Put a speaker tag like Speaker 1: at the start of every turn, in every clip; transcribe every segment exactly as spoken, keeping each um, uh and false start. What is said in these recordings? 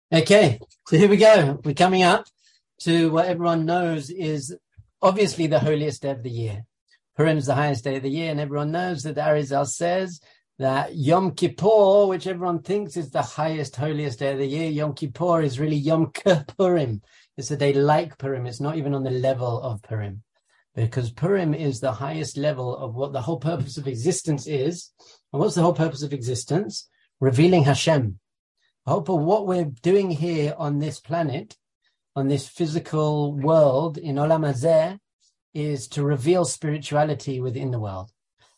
Speaker 1: Okay, so here we go. We're coming up to what everyone knows is obviously the holiest day of the year. Purim is the highest day of the year, and everyone knows that the Arizal says that Yom Kippur, which everyone thinks is the highest, holiest day of the year, Yom Kippur is really Yom Kippurim. It's a day like Purim. It's not even on the level of Purim, because Purim is the highest level of what the whole purpose of existence is. And what's the whole purpose of existence? Revealing Hashem. I hope what we're doing here on this planet, on this physical world in Olam Hazeh, is to reveal spirituality within the world.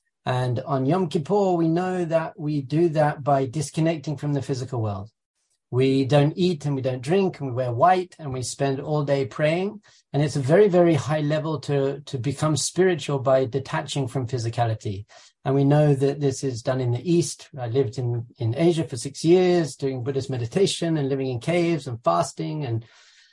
Speaker 1: And on Yom Kippur, we know that we do that by disconnecting from the physical world. We don't eat and we don't drink and we wear white and we spend all day praying. And it's a very, very high level to, to become spiritual by detaching from physicality. And we know that this is done in the East. I lived in, in Asia for six years doing Buddhist meditation and living in caves and fasting. And,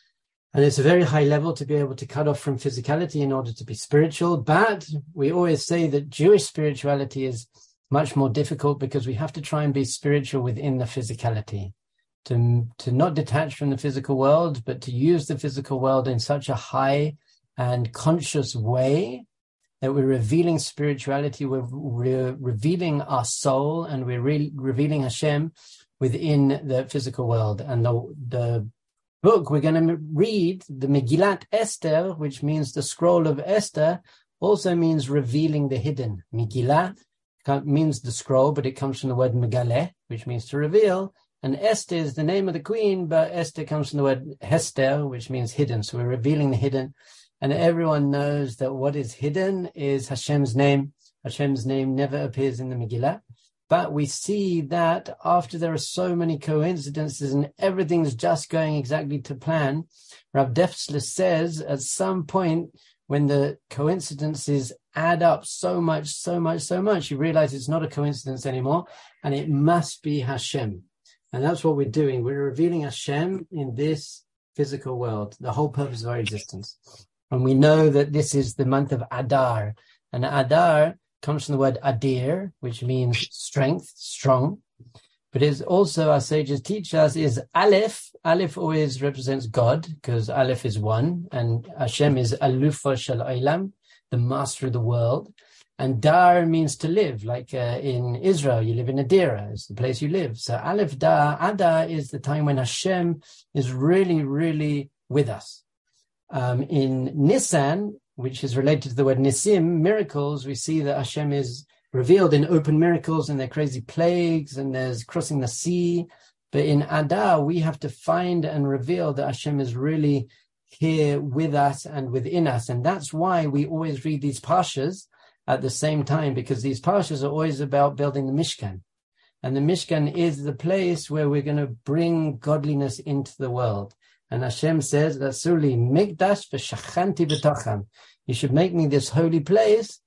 Speaker 1: and it's a very high level to be able to cut off from physicality in order to be spiritual. But we always say that Jewish spirituality is much more difficult because we have to try and be spiritual within the physicality. To, to not detach from the physical world, but to use the physical world in such a high and conscious way that we're revealing spirituality, we're, we're revealing our soul, and we're re- revealing Hashem within the physical world. And the, the book we're going to read, the Megillat Esther, which means the scroll of Esther, also means revealing the hidden. Megillah means the scroll, but it comes from the word Megaleh, which means to reveal. And Esther is the name of the queen, but Esther comes from the word Hester, which means hidden. So we're revealing the hidden. And everyone knows that what is hidden is Hashem's name. Hashem's name never appears in the Megillah. But we see that after there are so many coincidences and everything's just going exactly to plan, Rav Dessler says at some point when the coincidences add up so much, so much, so much, you realize it's not a coincidence anymore, and it must be Hashem. And that's what we're doing. We're revealing Hashem in this physical world, the whole purpose of our existence. And we know that this is the month of Adar. And Adar comes from the word Adir, which means strength, strong. But it's also, our sages teach us, is Aleph. Aleph always represents God, because Aleph is one. And Hashem is Alufa Shel Olam, the master of the world. And Dar means to live, like uh, in Israel, you live in Adira, it's the place you live. So Aleph Dar, Adar is the time when Hashem is really, really with us. Um, in Nisan, which is related to the word Nisim, miracles, we see that Hashem is revealed in open miracles, and there are crazy plagues, and there's crossing the sea. But in Adar, we have to find and reveal that Hashem is really here with us and within us. And that's why we always read these parshas at the same time, because these parshas are always about building the Mishkan. And the Mishkan is the place where we're going to bring godliness into the world. And Hashem says, Rasuli mikdash v'shachanti b'tocham. You should make me this holy place,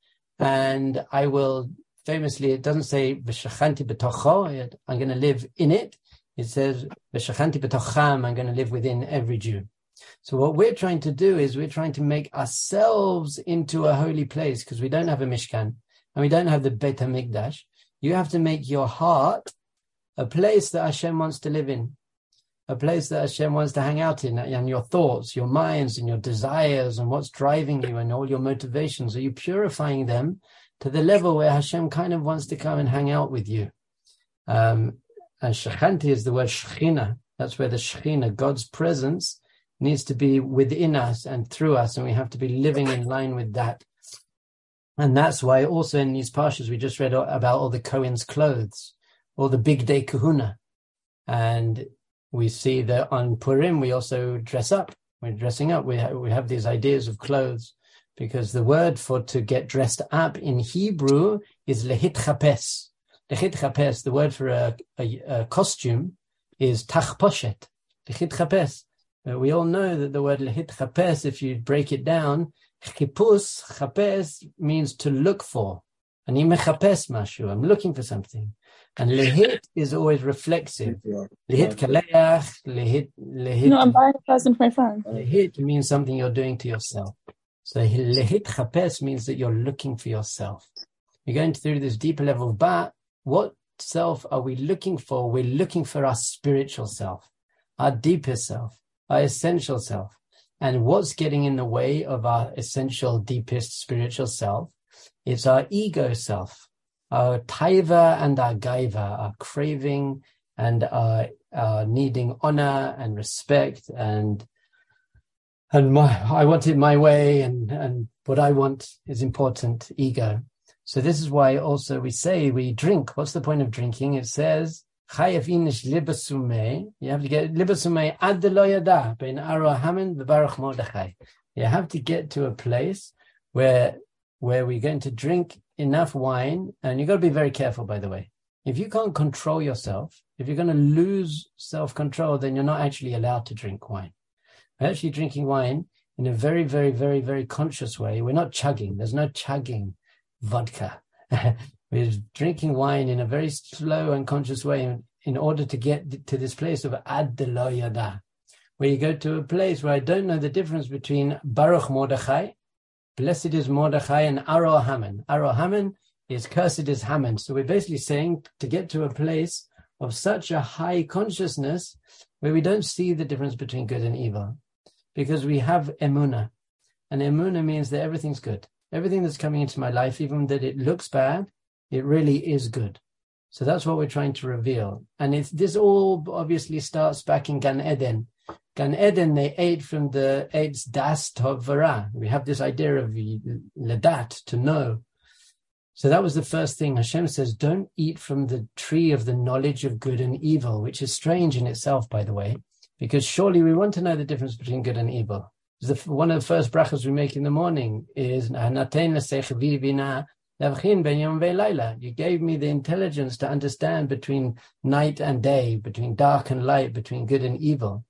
Speaker 1: and I will, famously, it doesn't say v'shachanti b'tocho, I'm going to live in it. It says v'shachanti b'tocham, I'm going to live within every Jew. So what we're trying to do is we're trying to make ourselves into a holy place, because we don't have a Mishkan and we don't have the Beit HaMikdash. You have to make your heart a place that Hashem wants to live in, a place that Hashem wants to hang out in, and your thoughts, your minds, and your desires, and what's driving you, and all your motivations. Are you purifying them to the level where Hashem kind of wants to come and hang out with you? Um, and Shechanti is the word Shechina. That's where the Shechina, God's presence, needs to be within us and through us, and we have to be living in line with that. And that's why also in these parshas we just read about all the Kohen's clothes, all the big day kahuna. And we see that on Purim we also dress up. We're dressing up. We have, we have these ideas of clothes, because the word for to get dressed up in Hebrew is lehitchapes. Lehitchapes, the word for a, a, a costume, is tachposhet. Lehitchapes. Uh, we all know that the word lehit chapes, if you break it down, chipus, chapes, means to look for. Ani mechapes mashu, I'm looking for something. And lehit is always reflexive. Lehit kaleach, lehit, lehit.
Speaker 2: No, I'm buying a present for my friend.
Speaker 1: Lehit means something you're doing to yourself. So lehit chapes means that you're looking for yourself. You're going through this deeper level, but what self are we looking for? We're looking for our spiritual self. our deepest self, our essential self. And what's getting in the way of our essential, deepest spiritual self? It's our ego self, our taiva and our gaiva, our craving and our, our needing honor and respect and and my, I want it my way, and, and what I want is important, ego. So this is why also we say we drink. What's the point of drinking? It says, Chayav inish libasume. You have to get libasume ad lo yada bein aro haman bebaruch Mordechai. You have to get to a place where where we're going to drink enough wine, and you've got to be very careful, by the way. If you can't control yourself, if you're going to lose self-control, then you're not actually allowed to drink wine. We're actually drinking wine in a very, very, very, very conscious way. We're not chugging. There's no chugging vodka. We're drinking wine in a very slow and conscious way in, in order to get to this place of ad de lo yada, where you go to a place where I don't know the difference between Baruch Mordechai, blessed is Mordechai, and Aro Haman. Aro Haman is cursed is Haman. So we're basically saying to get to a place of such a high consciousness where we don't see the difference between good and evil, because we have emunah. And emunah means that everything's good. Everything that's coming into my life, even that it looks bad, it really is good. So that's what we're trying to reveal. And it's, this all obviously starts back in Gan Eden. Gan Eden, they ate from the Eitz Das Tov V'Ra. We have this idea of ledat, to know. So that was the first thing. Hashem says, don't eat from the tree of the knowledge of good and evil, which is strange in itself, by the way, because surely we want to know the difference between good and evil. The, one of the first brachas we make in the morning is, you gave me the intelligence to understand between night and day, between dark and light, between good and evil.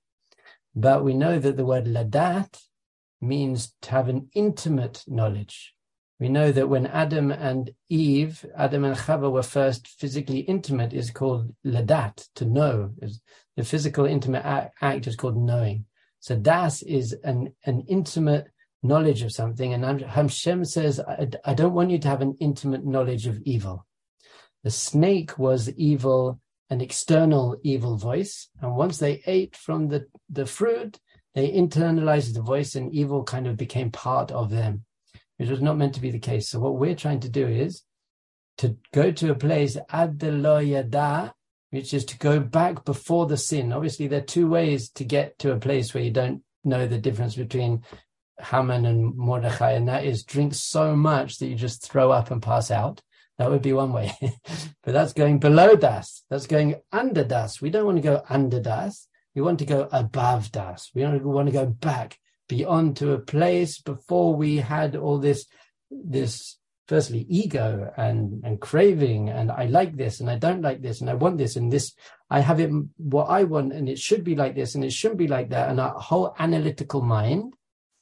Speaker 1: But we know that the word ladat means to have an intimate knowledge. We know that when Adam and Eve, Adam and Chava were first physically intimate, is called ladat, to know. The physical intimate act is called knowing. So das is an, an intimate knowledge of something. And Hashem says, I, I don't want you to have an intimate knowledge of evil. The snake was evil, an external evil voice. And once they ate from the, the fruit, they internalized the voice, and evil kind of became part of them, which was not meant to be the case. So what we're trying to do is to go to a place, ad de lo yada, which is to go back before the sin. Obviously, there are two ways to get to a place where you don't know the difference between Haman and Mordechai, and that is drink so much that you just throw up and pass out. That would be one way. But that's going below das. That's going under das. We don't want to go under das. We want to go above das. We don't want to go back beyond to a place before we had all this, this firstly, ego and, and craving, and I like this and I don't like this and I want this and this, I have it what I want and it should be like this and it shouldn't be like that. And our whole analytical mind,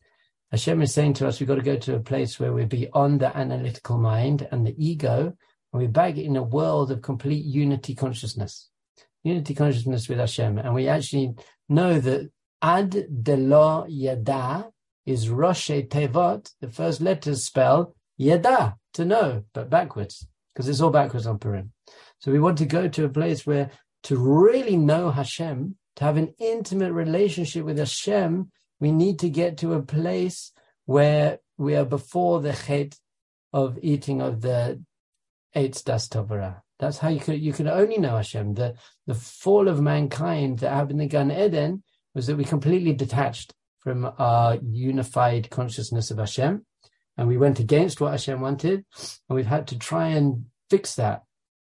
Speaker 1: Hashem is saying to us, we've got to go to a place where we're beyond the analytical mind and the ego, and we're back in a world of complete unity consciousness. Unity consciousness with Hashem. And we actually know that ad de lo yada is Roshei Tevot, the first letters spell yada, to know, but backwards, because it's all backwards on Purim. So we want to go to a place where to really know Hashem, to have an intimate relationship with Hashem, we need to get to a place where we are before the chet of eating of the Eitz Das Tov V'Ra. That's how you could you can only know Hashem. The the fall of mankind that happened in Gan Eden was that we completely detached from our unified consciousness of Hashem, and we went against what Hashem wanted, and we've had to try and fix that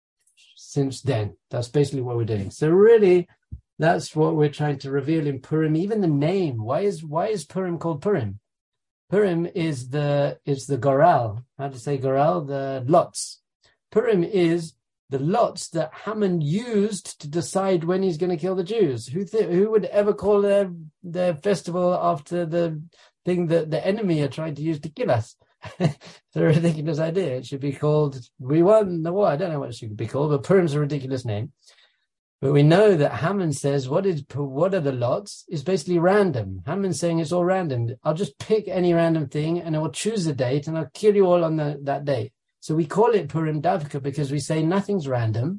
Speaker 1: since then. That's basically what we're doing. So really, that's what we're trying to reveal in Purim. Even the name. Why is why is Purim called Purim? Purim is the is the goral. How to say goral? The lots. Purim is the lots that Haman used to decide when he's going to kill the Jews. Who th- who would ever call their their festival after the thing that the enemy are trying to use to kill us? It's a ridiculous idea. It should be called, we won the war. I don't know what it should be called, but Purim's a ridiculous name. But we know that Haman says, what is what are the lots? It's basically random. Haman's saying it's all random. I'll just pick any random thing and I will choose a date and I'll kill you all on the, that date. So we call it Purim Davka because we say nothing's random.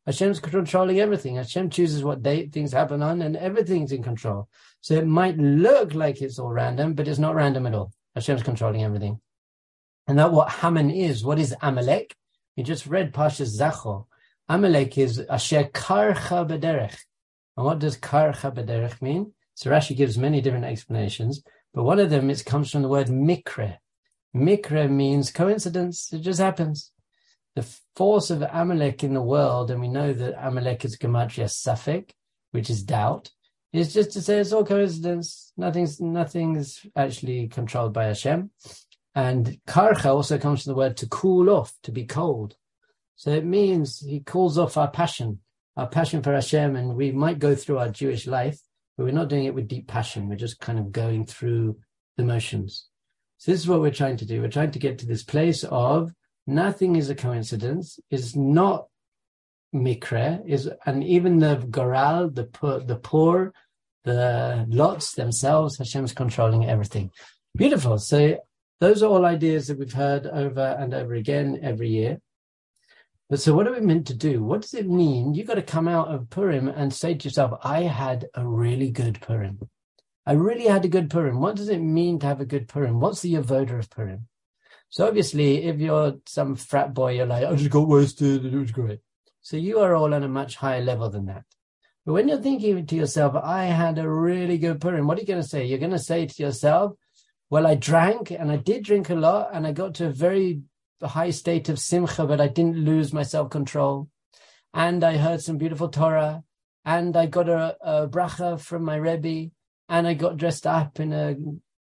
Speaker 1: Hashem's controlling everything. Hashem chooses what date things happen on, and everything's in control. So it might look like it's all random, but it's not random at all. Hashem's controlling everything. And that's what Haman is. What is Amalek? We just read Parshas Zachor. Amalek is Asher Karcha B'derech. And what does Karcha B'derech mean? So Rashi gives many different explanations, but one of them is comes from the word mikre. Mikre means coincidence. It just happens. The force of Amalek in the world, and we know that Amalek is Gematria Safek, which is doubt, is just to say it's all coincidence. Nothing's nothing's actually controlled by Hashem. And Karcha also comes from the word to cool off, to be cold. So it means he cools off our passion, our passion for Hashem, and we might go through our Jewish life, but we're not doing it with deep passion. We're just kind of going through the motions. So this is what we're trying to do. We're trying to get to this place of nothing is a coincidence, is not mikre, is, and even the goral, the poor, the poor, the lots themselves, Hashem's controlling everything. Beautiful. So those are all ideas that we've heard over and over again every year. But so what are we meant to do? What does it mean? You've got to come out of Purim and say to yourself, I had a really good Purim. I really had a good Purim. What does it mean to have a good Purim? What's the avoda of Purim? So obviously, if you're some frat boy, you're like, I just got wasted and it was great. So you are all on a much higher level than that. But when you're thinking to yourself, I had a really good Purim, what are you going to say? You're going to say to yourself, well, I drank, and I did drink a lot, and I got to a very high state of simcha, but I didn't lose my self-control. And I heard some beautiful Torah, and I got a, a bracha from my Rebbe, and I got dressed up in a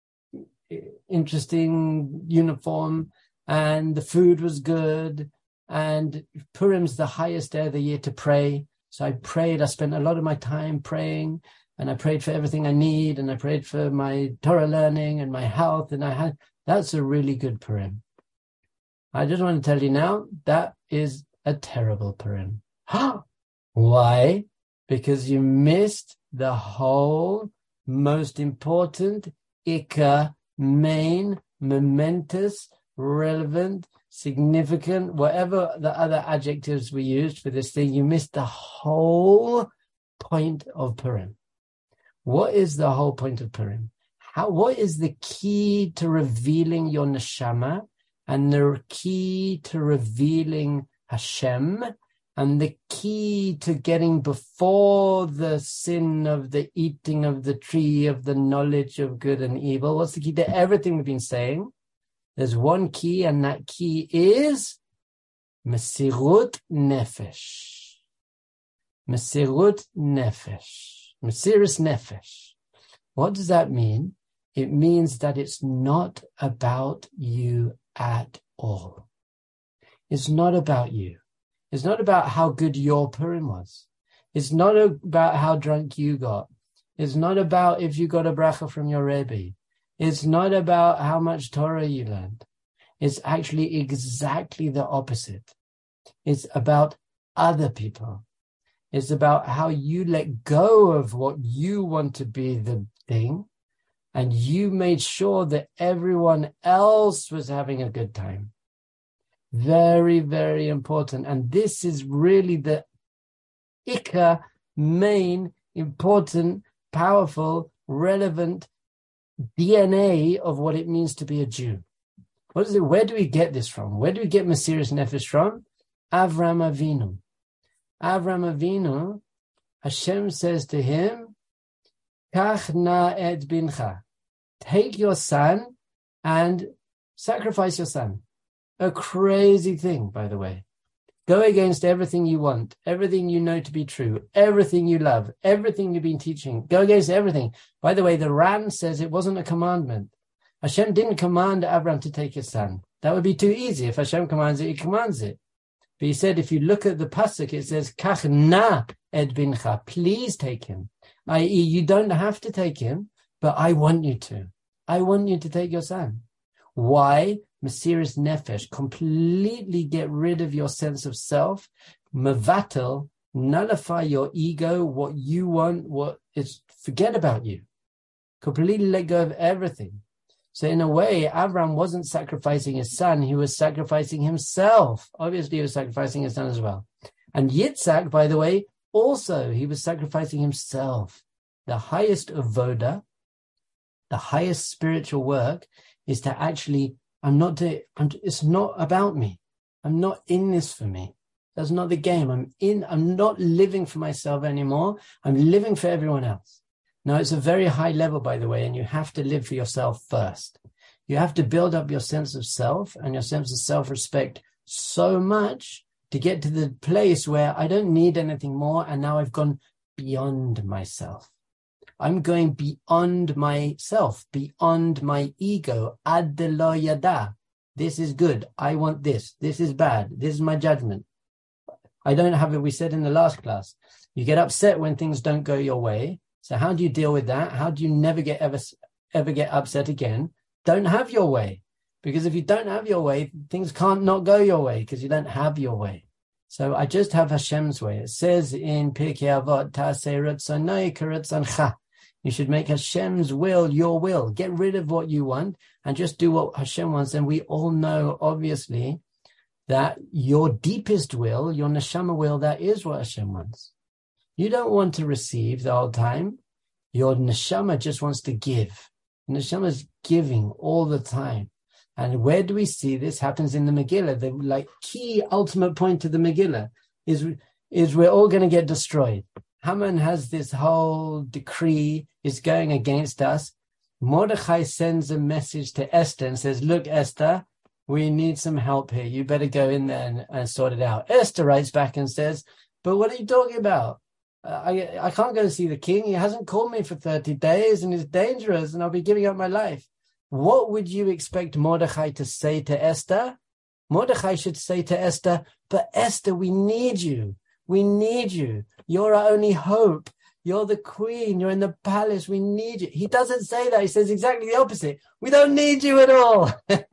Speaker 1: interesting uniform, and the food was good, and Purim's the highest day of the year to pray. So I prayed, I spent a lot of my time praying, and I prayed for everything I need, and I prayed for my Torah learning and my health, and I had, that's a really good Purim. I just want to tell you now, that is a terrible Purim. Why? Because you missed the whole most important, ikka, main, momentous, relevant, significant, whatever the other adjectives we used for this thing, you missed the whole point of Purim. What is the whole point of Purim? How? What is the key to revealing your neshama, and the key to revealing Hashem, and the key to getting before the sin of the eating of the tree of the knowledge of good and evil? What's the key to everything we've been saying? There's one key, and that key is Mesirut Nefesh. Mesirut Nefesh. Mesiris Nefesh. What does that mean? It means that it's not about you at all. It's not about you. It's not about how good your Purim was. It's not about how drunk you got. It's not about if you got a bracha from your Rebbe. It's not about how much Torah you learned. It's actually exactly the opposite. It's about other people. It's about how you let go of what you want to be the thing, and you made sure that everyone else was having a good time. Very, very important. And this is really the ikka, main, important, powerful, relevant D N A of what it means to be a Jew. What is it? Where do we get this from? Where do we get Mesiris Nefesh from? Avram Avinu. Avram Avinu, Hashem says to him, Kach na et bincha. Take your son and sacrifice your son. A crazy thing, by the way. Go against everything you want, everything you know to be true, everything you love, everything you've been teaching. Go against everything. By the way, the Ran says it wasn't a commandment. Hashem didn't command Abraham to take his son. That would be too easy. If Hashem commands it, he commands it. But he said, if you look at the pasuk, it says, Kach na et bincha. Please take him. that is, you don't have to take him, but I want you to. I want you to take your son. Why? Mesiris Nefesh, completely get rid of your sense of self, mevatel, nullify your ego, what you want, what is, forget about you. Completely let go of everything. So in a way, Avram wasn't sacrificing his son, he was sacrificing himself. Obviously, he was sacrificing his son as well. And Yitzhak, by the way, also, he was sacrificing himself. The highest avoda, the highest spiritual work is to actually, I'm not, to, I'm, it's not about me. I'm not in this for me. That's not the game. I'm in, I'm not living for myself anymore. I'm living for everyone else. Now, it's a very high level, by the way, and you have to live for yourself first. You have to build up your sense of self and your sense of self-respect so much to get to the place where I don't need anything more, and now I've gone beyond myself. I'm going beyond myself, beyond my ego. Ad lo yada. This is good. I want this. This is bad. This is my judgment. I don't have it. We said in the last class, you get upset when things don't go your way. So how do you deal with that? How do you never get ever, ever get upset again? Don't have your way. Because if you don't have your way, things can't not go your way because you don't have your way. So I just have Hashem's way. It says in Pirkei Avot, Ta'aseh Ratzonai k'Ratzoncha. You should make Hashem's will your will. Get rid of what you want and just do what Hashem wants. And we all know, obviously, that your deepest will, your neshama will, that is what Hashem wants. You don't want to receive the whole time. Your neshama just wants to give. Neshama is giving all the time. And where do we see this? Happens in the Megillah. The like key ultimate point of the Megillah is, is we're all going to get destroyed. Haman has this whole decree, is going against us. Mordechai sends a message to Esther and says, look, Esther, we need some help here. You better go in there and, and sort it out. Esther writes back and says, but what are you talking about? Uh, I, I can't go to see the king. He hasn't called me for thirty days and it's dangerous and I'll be giving up my life. What would you expect Mordechai to say to Esther? Mordechai should say to Esther, but Esther, we need you. We need you. You're our only hope. You're the queen. You're in the palace. We need you. He doesn't say that. He says exactly the opposite. We don't need you at all.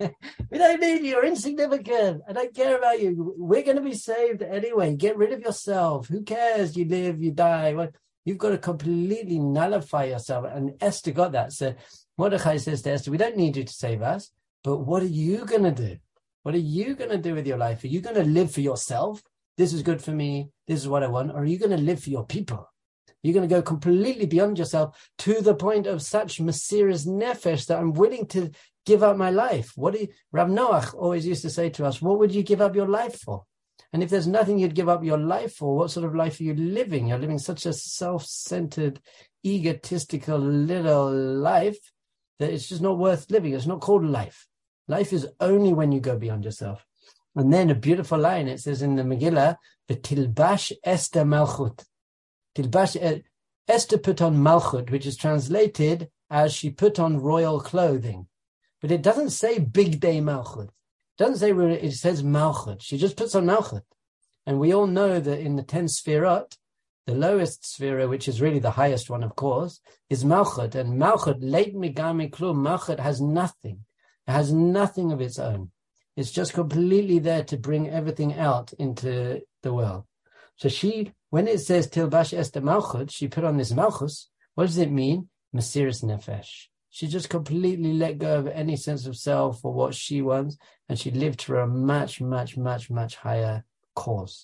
Speaker 1: We don't need you. You're insignificant. I don't care about you. We're going to be saved anyway. Get rid of yourself. Who cares? You live, you die. Well, you've got to completely nullify yourself. And Esther got that. So Mordechai says to Esther, we don't need you to save us, but what are you going to do? What are you going to do with your life? Are you going to live for yourself? This is good for me. This is what I want. Or are you going to live for your people? You're going to go completely beyond yourself to the point of such mesirus nefesh that I'm willing to give up my life. What do you, Rav Noach always used to say to us, what would you give up your life for? And if there's nothing you'd give up your life for, what sort of life are you living? You're living such a self-centered, egotistical little life that it's just not worth living. It's not called life. Life is only when you go beyond yourself. And then a beautiful line, it says in the Megillah, V'tilbash Esther Malchut. Tilbash, Esther put on Malchut, which is translated as she put on royal clothing. But it doesn't say big day Malchut. It doesn't say, it says Malchut. She just puts on Malchut. And we all know that in the ten Sfirot, the lowest Sphira, which is really the highest one, of course, is Malchut. And Malchut, late Migami Klum, Malchut has nothing. It has nothing of its own. It's just completely there to bring everything out into the world. So she, when it says Tilbash Esther Malchut, she put on this Malchus. What does it mean? Mesirus Nefesh. She just completely let go of any sense of self or what she wants, and she lived for a much, much, much, much higher cause.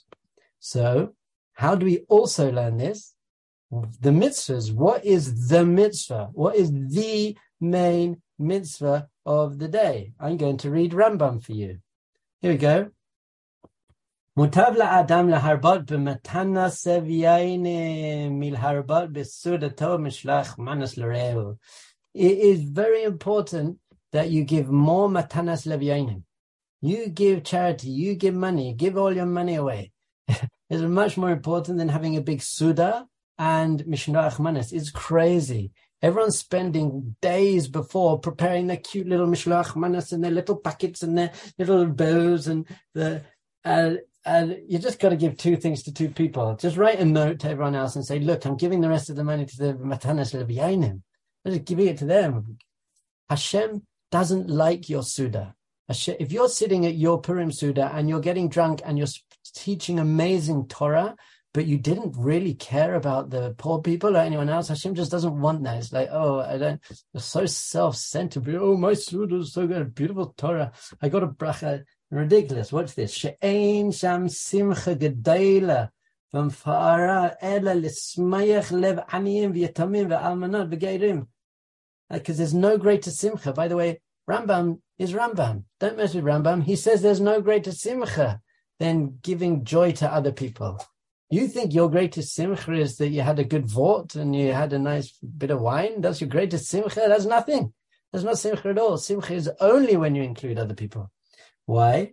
Speaker 1: So, how do we also learn this? The mitzvahs. What is the mitzvah? What is the main mitzvah of the day? I'm going to read Rambam for you. Here we go. Mutav la'adam laharbat b'matana sevyaine milharbat b'sudato mishlach manas l'reu. It is very important that you give more matanas levyanim. You give charity, you give money, give all your money away. It's much more important than having a big suda and mishlach manas. It's crazy. Everyone's spending days before preparing their cute little mishlach manas and their little packets and their little bows and the uh, And you just got to give two things to two people. Just write a note to everyone else and say, look, I'm giving the rest of the money to the Matanas Levyanim. I'm just giving it to them. Hashem doesn't like your Suda. Hashem, if you're sitting at your Purim Suda and you're getting drunk and you're teaching amazing Torah, but you didn't really care about the poor people or anyone else, Hashem just doesn't want that. It's like, oh, I don't, you're so self-centered. Oh, my Suda is so good, beautiful Torah. I got a bracha. Ridiculous. Watch this. She'ein sham simcha gedayla from fara ela lismayach lev aniyim v'yatamim v'almanot v'geirim. Because there's no greater simcha. By the way, Rambam is Rambam. Don't mess with Rambam. He says there's no greater simcha than giving joy to other people. You think your greatest simcha is that you had a good vort and you had a nice bit of wine? That's your greatest simcha? That's nothing. That's not simcha at all. Simcha is only when you include other people. Why?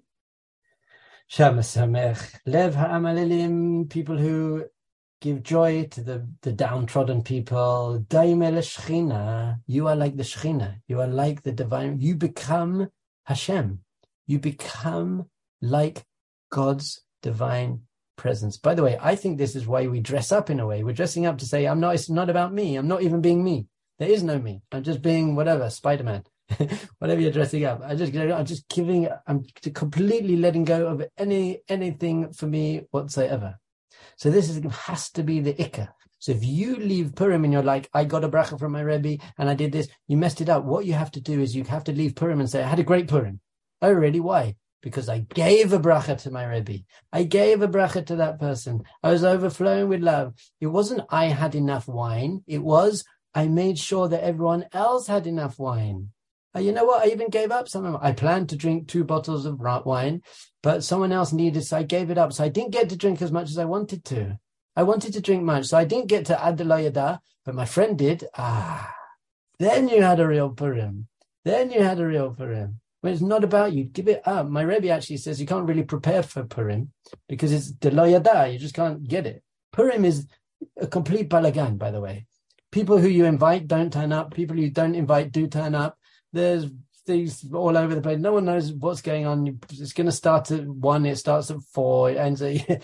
Speaker 1: Shama samech lev ha'amalilim, people who give joy to the, the downtrodden people. Daimel shechina, you are like the shechina. You are like the divine. You become Hashem. You become like God's divine presence. By the way, I think this is why we dress up in a way. We're dressing up to say, I'm not, it's not about me. I'm not even being me. There is no me. I'm just being whatever, Spider-Man. Whatever you're dressing up, I just, I'm just giving, I'm completely letting go of any anything for me whatsoever. So this is, has to be the ikka. So if you leave Purim and you're like, I got a bracha from my Rebbe and I did this, you messed it up. What you have to do is you have to leave Purim and say, I had a great Purim. Oh, really? Why? Because I gave a bracha to my Rebbe. I gave a bracha to that person. I was overflowing with love. It wasn't I had enough wine. It was I made sure that everyone else had enough wine. You know what? I even gave up some of it. I planned to drink two bottles of wine, but someone else needed, so I gave it up. So I didn't get to drink as much as I wanted to. I wanted to drink much, so I didn't get to Ad Lo Yada, but my friend did. Ah, then you had a real Purim. Then you had a real Purim. When it's not about you, give it up. My Rebbe actually says you can't really prepare for Purim because it's De Lo Yada. You just can't get it. Purim is a complete balagan, by the way. People who you invite don't turn up. People you don't invite do turn up. There's things all over the place. No one knows what's going on. It's going to start at one. It starts at four. It ends at...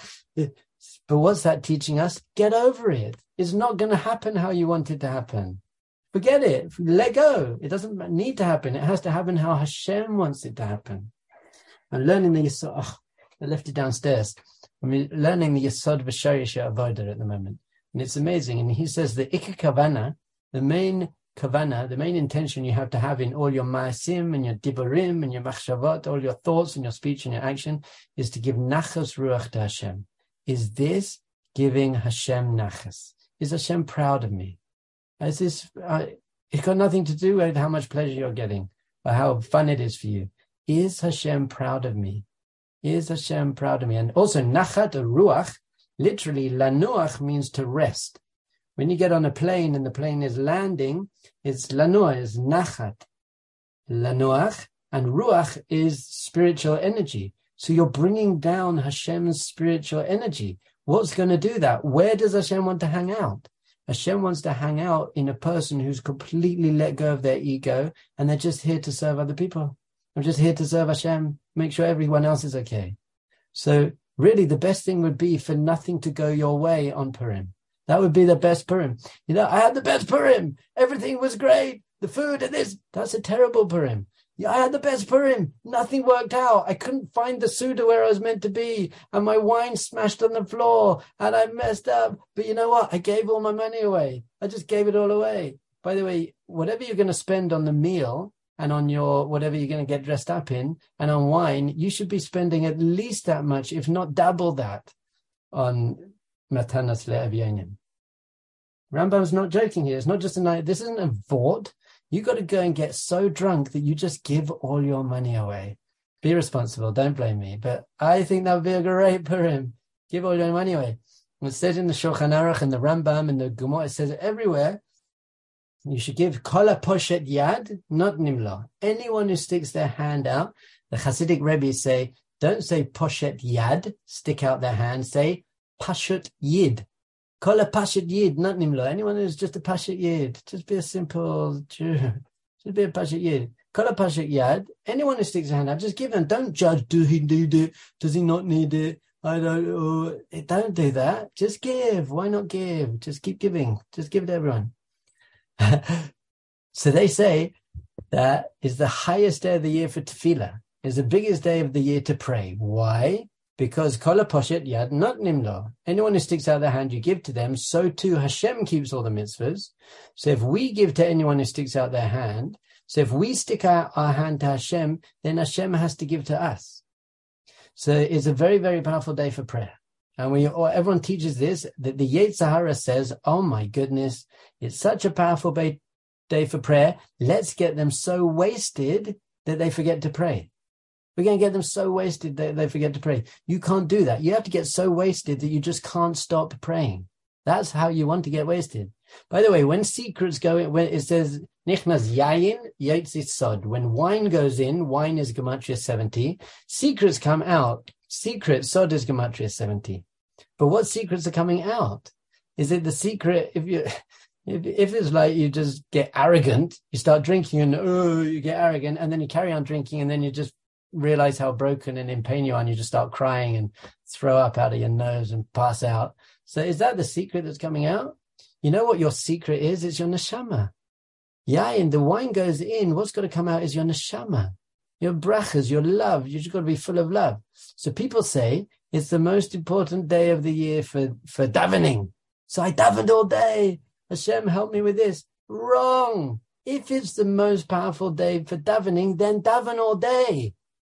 Speaker 1: But what's that teaching us? Get over it. It's not going to happen how you want it to happen. Forget it. Let go. It doesn't need to happen. It has to happen how Hashem wants it to happen. I'm learning the Yesod. Oh, I left it downstairs. I'm learning the Yesod V'Sharish Avodah at the moment. And it's amazing. And he says the Ikka Kavana, the main Kavana, the main intention you have to have in all your ma'asim and your diburim and your machshavot, all your thoughts and your speech and your action, is to give nachas ruach to Hashem. Is this giving Hashem nachas? Is Hashem proud of me? Is this? Uh, it's got nothing to do with how much pleasure you're getting or how fun it is for you. Is Hashem proud of me? Is Hashem proud of me? And also nachat ruach, literally lanuach means to rest. When you get on a plane and the plane is landing, it's lanuach, is nachat. Lanuach, and ruach is spiritual energy. So you're bringing down Hashem's spiritual energy. What's going to do that? Where does Hashem want to hang out? Hashem wants to hang out in a person who's completely let go of their ego and they're just here to serve other people. I'm just here to serve Hashem, make sure everyone else is okay. So really the best thing would be for nothing to go your way on Purim. That would be the best Purim. You know, I had the best Purim. Everything was great. The food and this. That's a terrible Purim. Yeah, I had the best Purim. Nothing worked out. I couldn't find the Suda where I was meant to be. And my wine smashed on the floor. And I messed up. But you know what? I gave all my money away. I just gave it all away. By the way, whatever you're going to spend on the meal and on your whatever you're going to get dressed up in and on wine, you should be spending at least that much, if not double that, on Matanas Le'avyanim. Rambam's not joking here. It's not just a night. This isn't a vort. You got to go and get so drunk that you just give all your money away. Be responsible. Don't blame me. But I think that would be a great Purim. Give all your money away. It says in the Shulchan Aruch and the Rambam and the Gemara, it says everywhere, you should give kol poshet yad, not nimla. Anyone who sticks their hand out, the Hasidic Rebbe say, don't say poshet yad, stick out their hand, say pashut yid. Kol pashut yid, not nimla. Anyone who's just a pashut yid, just be a simple Jew. Just be a pashut yid. Kol pashut yad. Anyone who sticks their hand out, just give them. Don't judge. Do he need it? Does he not need it? I don't. Oh, don't do that. Just give. Why not give? Just keep giving. Just give it to everyone. So they say that is the highest day of the year for tefillah. Is the biggest day of the year to pray. Why? Because kol poshet yad not nimlo. Anyone who sticks out their hand, you give to them. So too Hashem keeps all the mitzvahs. So if we give to anyone who sticks out their hand, so if we stick out our hand to Hashem, then Hashem has to give to us. So it's a very, very powerful day for prayer. And we, or everyone teaches this, that the Yetzer Hara says, oh my goodness, it's such a powerful day for prayer. Let's get them so wasted that they forget to pray. We're going to get them so wasted that they forget to pray. You can't do that. You have to get so wasted that you just can't stop praying. That's how you want to get wasted. By the way, when secrets go in, when it says, Nichnas yayin, yotzi sod. When wine goes in, wine is Gematria seventy. Secrets come out. Secret, sod is Gematria seventy. But what secrets are coming out? Is it the secret, if you, if, if it's like you just get arrogant, you start drinking and, oh, you get arrogant, and then you carry on drinking, and then you just realize how broken and in pain you are, and you just start crying and throw up out of your nose and pass out. So is that the secret that's coming out? You know what your secret is? It's your neshama. Yayin, the wine goes in. What's got to come out is your neshama, your brachas, your love. You just got to be full of love. So people say it's the most important day of the year for, for davening. So I davened all day. Hashem, help me with this. Wrong. If it's the most powerful day for davening, then daven all day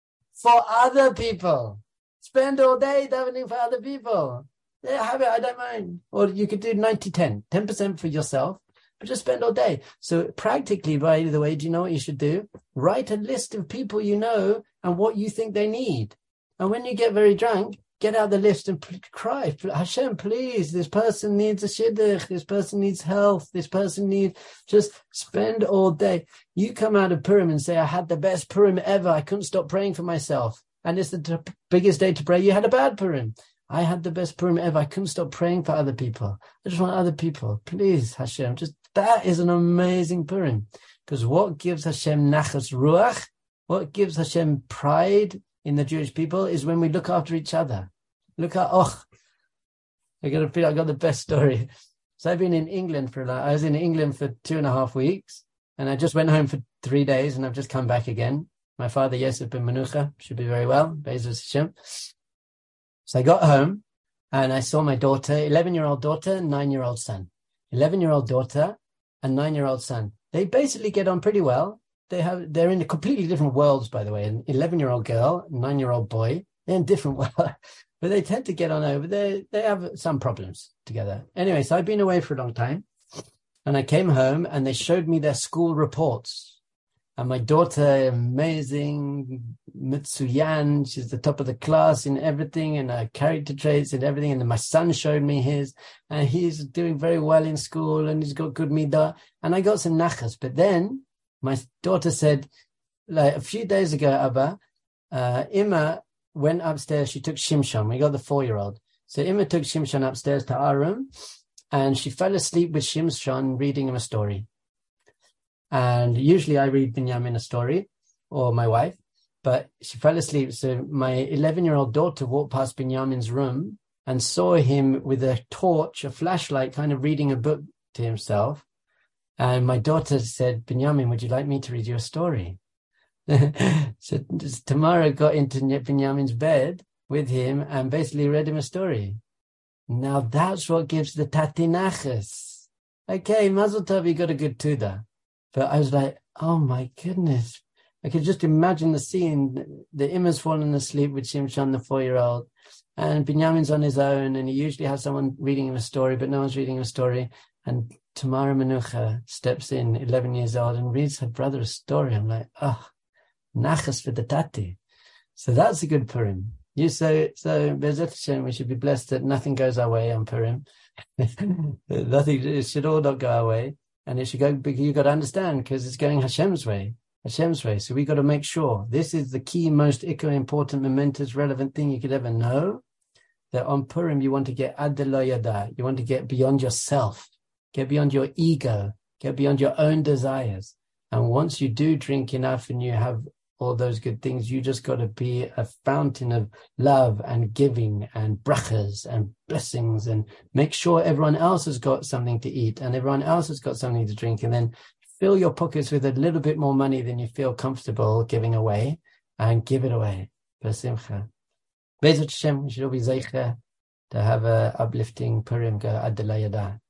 Speaker 1: for other people. Spend all day davening for other people. Yeah, have it, I don't mind. Or you could do ninety ten, ten percent for yourself, but just spend all day. So practically, by the way, do you know what you should do? Write a list of people you know and what you think they need. And when you get very drunk, get out the list and p- cry, Hashem, please, this person needs a shidduch, this person needs health, this person needs, just spend all day. You come out of Purim and say, I had the best Purim ever. I couldn't stop praying for myself. And it's the t- biggest day to pray. You had a bad Purim. I had the best Purim ever. I couldn't stop praying for other people. I just want other people. Please, Hashem, just that is an amazing Purim. Because what gives Hashem nachas ruach, what gives Hashem pride in the Jewish people is when we look after each other. Look at, oh, I got to feel I got the best story. So I've been in England for, I was in England for two and a half weeks, and I just went home for three days, and I've just come back again. My father, Yosef ben Menucha, should be very well. Be'ezus Hashem. So I got home, and I saw my daughter, eleven-year-old daughter, nine-year-old son. eleven-year-old daughter and nine-year-old son. They basically get on pretty well. They have, they're in completely different worlds, by the way. An eleven-year-old girl, nine-year-old boy, they're in different worlds. But they tend to get on over. They they have some problems together. Anyway, so I've been away for a long time. And I came home, and they showed me their school reports. And my daughter, amazing, Mitsuyan, she's the top of the class in everything, and her character traits and everything. And then my son showed me his, and he's doing very well in school, and he's got good midah. And I got some nachas. But then my daughter said, like a few days ago, Abba, uh, Ima went upstairs. She took Shimshon. We got the four-year-old. So Ima took Shimshon upstairs to our room, and she fell asleep with Shimshon reading him a story. And usually I read Binyamin a story, or my wife, but she fell asleep. So my eleven-year-old daughter walked past Binyamin's room and saw him with a torch, a flashlight, kind of reading a book to himself. And my daughter said, Binyamin, would you like me to read you a story? So Tamara got into Binyamin's bed with him and basically read him a story. Now that's what gives the tatinachas. Okay, Mazel Tov, you got a good tuda. But I was like, oh my goodness. I could just imagine the scene. The Imma's fallen asleep with Shimshon, the four-year-old, and Binyamin's on his own, and he usually has someone reading him a story, but no one's reading him a story. And Tamara Menucha steps in, eleven years old, and reads her brother a story. I'm like, oh, nachas for the tati. So that's a good Purim. You say, so Be'ezrat Hashem, we should be blessed that nothing goes our way on Purim. Nothing, it should all not go our way. And it should go, you got to understand, because it's going Hashem's way, Hashem's way. So we got to make sure this is the key, most important, momentous, relevant thing you could ever know. That on Purim you want to get ad lo yada, you want to get beyond yourself, get beyond your ego, get beyond your own desires. And once you do drink enough and you have all those good things, you just got to be a fountain of love and giving and brachas and blessings, and make sure everyone else has got something to eat and everyone else has got something to drink, and then fill your pockets with a little bit more money than you feel comfortable giving away, and give it away. B'simcha. Be'ezrat Hashem, we should all be zeicher to have a uplifting Purim, go ad la yada.